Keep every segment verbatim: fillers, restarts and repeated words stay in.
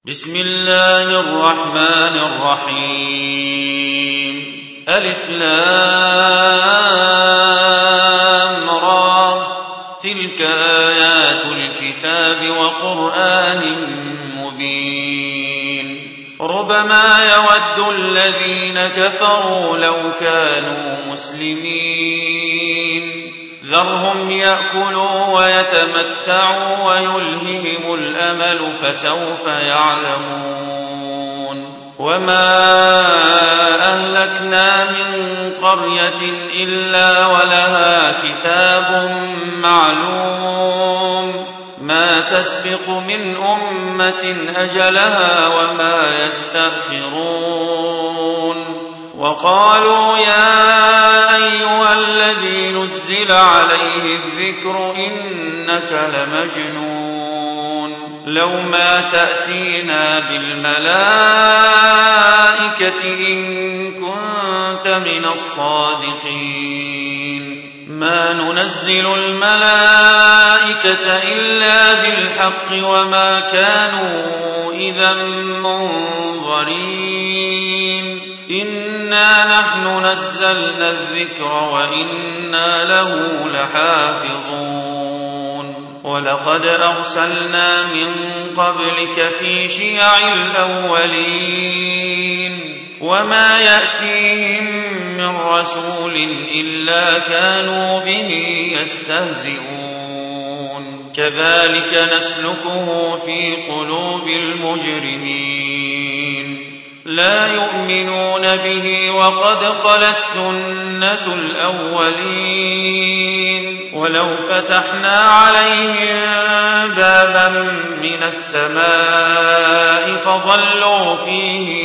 بسم الله الرحمن الرحيم ألف لام را تلك آيات الكتاب وقرآن مبين ربما يود الذين كفروا لو كانوا مسلمين ذرهم يأكلوا ويتمتعوا ويلههم الأمل فسوف يعلمون وما أهلكنا من قرية إلا ولها كتاب معلوم ما تسبق من أمة أجلها وما يستأخرون وقالوا يا أيها الذي نزل عليه الذكر إنك لمجنون لو ما تأتينا بالملائكة إن كنت من الصادقين ما ننزل الملائكة إلا بالحق وما كانوا إذا منظرين إنا نحن نزلنا الذكر وإنا له لحافظون ولقد أرسلنا من قبلك في شيع الأولين وما يأتيهم من رسول إلا كانوا به يستهزئون كذلك نسلكه في قلوب المجرمين لا يؤمنون به وقد خلت سنة الأولين ولو فتحنا عليهم بابا من السماء فظلوا فيه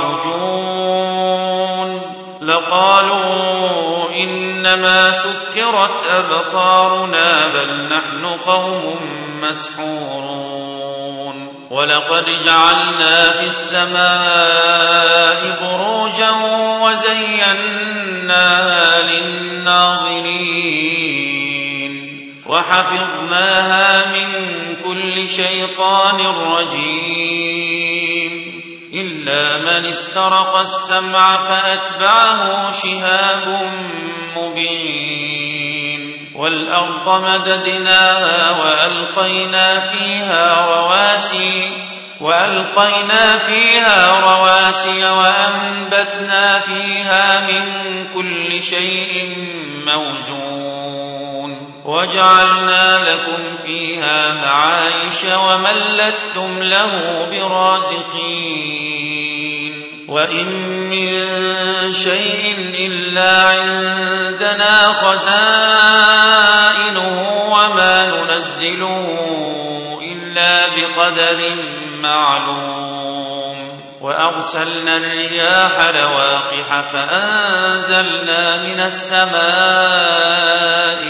يعرجون لقالوا إنما سكرت أبصارنا بل نحن قوم مسحورون ولقد جعلنا في السماء بروجا وزيناها للناظرين وحفظناها من كل شيطان رجيم إلا من استرق السمع فأتبعه شهاب مبين والأرض مددناها وألقينا فيها رواسي وألقينا فيها رواسي وأنبتنا فيها من كل شيء موزون وجعلنا لكم فيها معايش ومن لستم له برازقين وإن من شيء إلا عندنا خزائنه وما ننزله إلا بقدر معلوم وأرسلنا الرياح لواقح فأنزلنا من السماء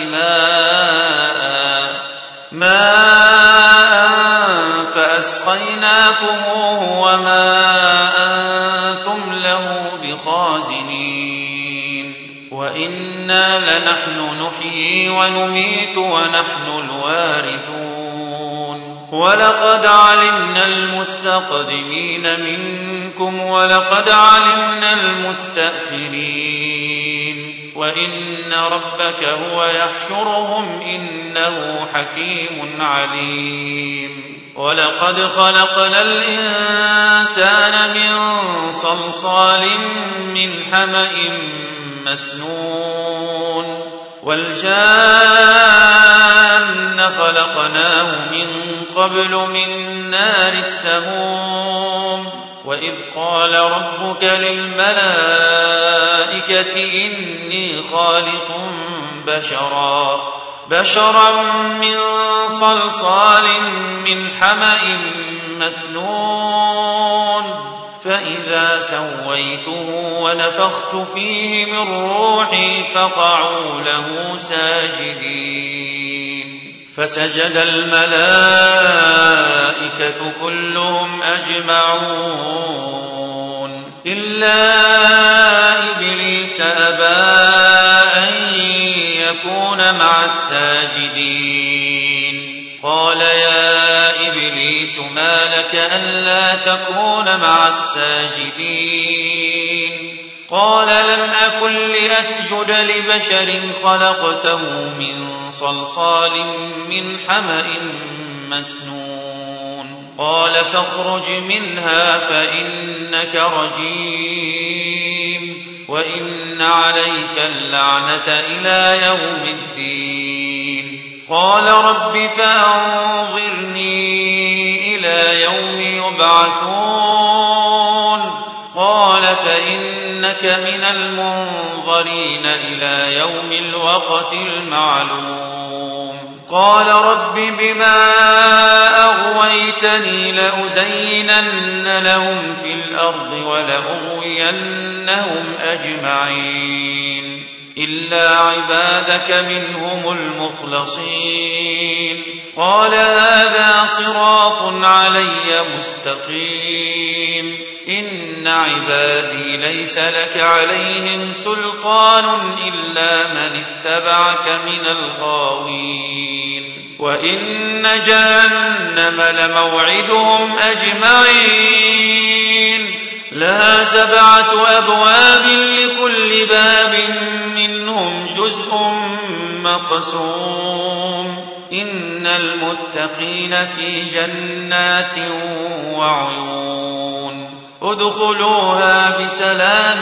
ماء ماء فأسقيناكموه وما أنتم له بخازنين وإنا لنحن نحيي ونميت ونحن الوارثون ولقد علمنا المستقدمين منكم ولقد علمنا المستأخرين وإن ربك هو يحشرهم إنه حكيم عليم ولقد خلقنا الإنسان من صلصال من حمأ مسنون والجان خلقناه من قبل من نار السموم وإذ قال ربك للملائكة إني خالق بشرا بشرا من صلصال من حمأ مسنون فإذا سويته ونفخت فيه من روحي فقعوا له ساجدين فسجد الملائكة كلهم أجمعون إلا إبليس أبى أن يكون مع الساجدين قال يا إبليس ما لك ألا تكون مع الساجدين قال لم أكن لأسجد لبشر خلقته من صلصال من حمأ مسنون قال فاخرج منها فإنك رجيم وإن عليك اللعنة إلى يوم الدين قال رب فأنظرني إلى يوم يبعثون قال فإنك من المنظرين إلى يوم الوقت المعلوم قال رب بما أغويتني لأزينن لهم في الأرض ولأغوينهم أجمعين إلا عبادك منهم المخلصين قال هذا صراط علي مستقيم إن عبادي ليس لك عليهم سلطان إلا من اتبعك من الغاوين وإن جهنم لموعدهم أجمعين لها سبعة أبواب لكل باب منهم جزء مقسوم إن المتقين في جنات وعيون ادخلوها بسلام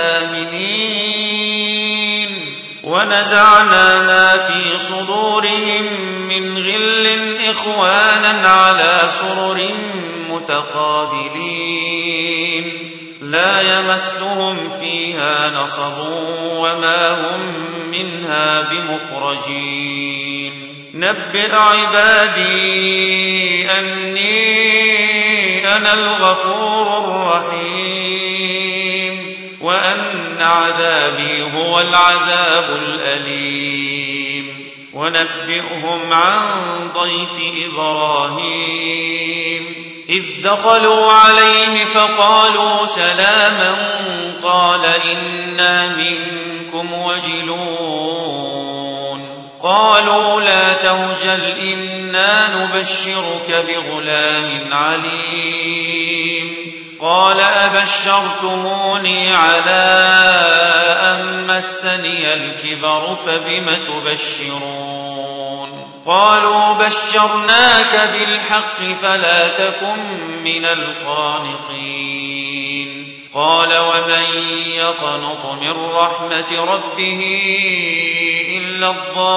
آمنين ونزعنا ما في صدورهم من غل إخوانا على سرر متقابلين لا يمسهم فيها نصب وما هم منها بمخرجين نبئ عبادي أني أنا الغفور الرحيم وأن عذابي هو العذاب الأليم ونبئهم عن ضيف إبراهيم إذ دخلوا عليه فقالوا سلاما قال إنا منكم وجلون قالوا لا توجل إنا نبشرك بغلام عليم قال أبشرتموني على أن مسني الكبر فبم تبشرون قالوا بشرناك بالحق فلا تكن من القانطين قال ومن يقنط من رحمة ربه إلا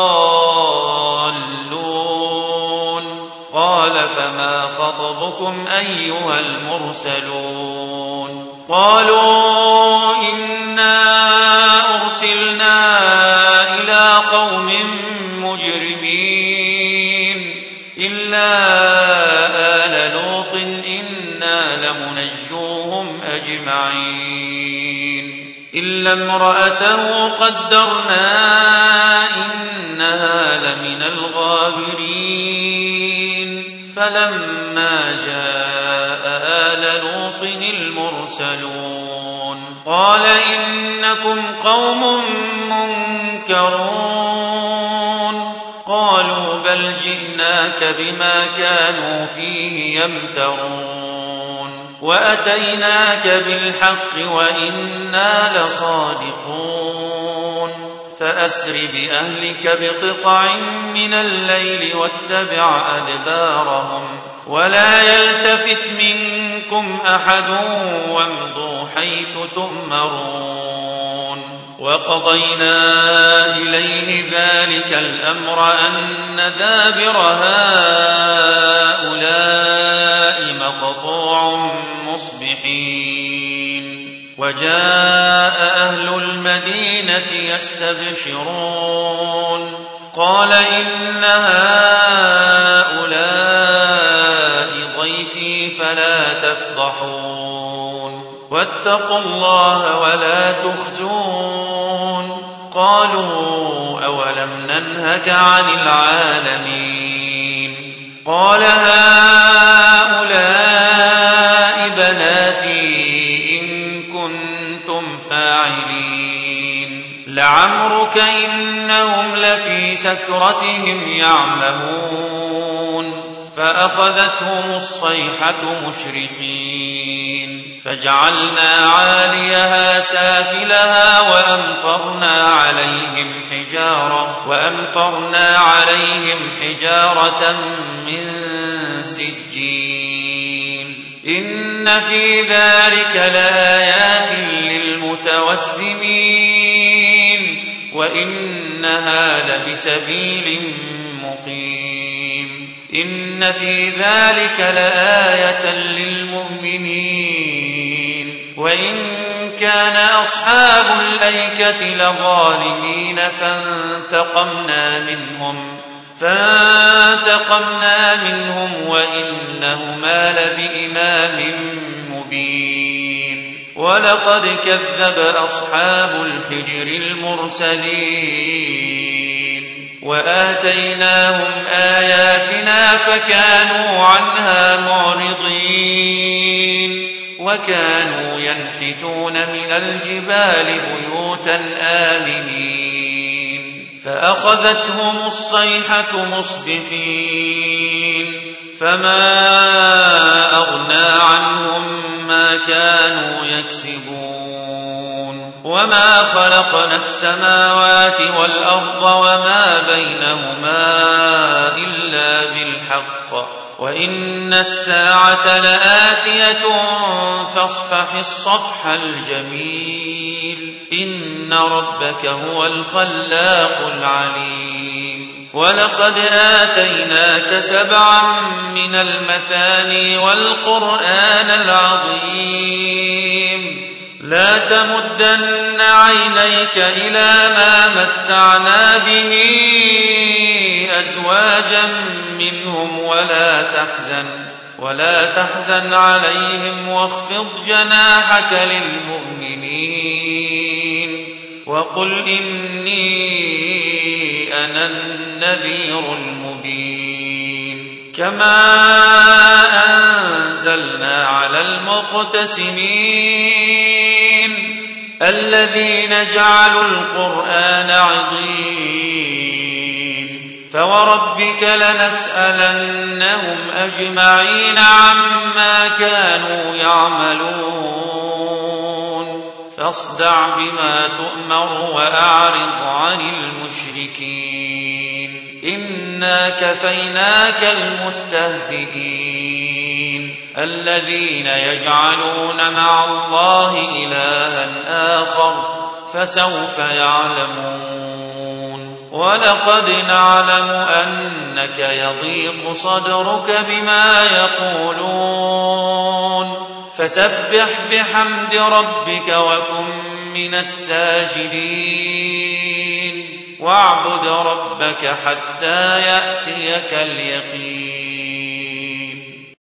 الضالون قال فما خطبكم أيها المرسلون قالوا إنا أرسلنا إلى قوم مجرمين إلا آل لوط إنا لمنجوهم أجمعين إلا امرأته قدرنا إنها لمن الغابرين فلما جاء آل لوط المرسلون قال إنكم قوم منكرون قالوا بل جئناك بما كانوا فيه يمترون وأتيناك بالحق وإنا لصادقون فأسر بأهلك بقطع من الليل واتبع أدبارهم ولا يلتفت منكم أحد وامضوا حيث تؤمرون وقضينا إليه ذلك الأمر أن دابر هؤلاء مقطوع مصبحين وجاء أهل المدينة يستبشرون قال إن هؤلاء ضيفي فلا تفضحون واتقوا الله ولا تخزون قالوا أولم ننهك عن العالمين قال هؤلاء بناتي إن كنتم فاعلين لعمرك إنهم لفي سكرتهم يعمهون فأخذتهم الصيحة مشرقين فجعلنا عاليها سافلها وأمطرنا عليهم حجارة وأمطرنا عليهم حجارة من سجين إن في ذلك لآيات للمتوسمين وإنها لبسبيل مقيم إن في ذلك لآية للمؤمنين وإن كان أصحاب الأيكة لظالمين فانتقمنا منهم فانتقمنا منهم وإنهما لبإمام مبين ولقد كذب أصحاب الحجر المرسلين وآتيناهم آياتنا فكانوا عنها معرضين وكانوا ينحتون من الجبال بيوتا آمنين فأخذتهم الصيحة مصبحين فما أغنى عنهم ما كانوا يكسبون وما خلقنا السماوات والأرض وما بينهما إلا بالحق وإن الساعة لآتية فاصفح الصفح الجميل إن ربك هو الخلاق العليم ولقد آتيناك سبعا من المثاني والقرآن العظيم لا تمدن عينيك إلى ما متعنا به أزواجا منهم ولا تحزن ولا تحزن عليهم واخفض جناحك للمؤمنين وقل إني أنا النذير المبين كما أنزلنا على المقتسمين الذين جعلوا القرآن عضين فوربك لنسألنهم أجمعين عما كانوا يعملون فاصدع بما تؤمر وأعرض عن المشركين إنا كفيناك المستهزئين الذين يجعلون مع الله إلها آخر فسوف يعلمون ولقد نعلم أنك يضيق صدرك بما يقولون فسبح بحمد ربك وكن من الساجدين واعبد ربك حتى يأتيك اليقين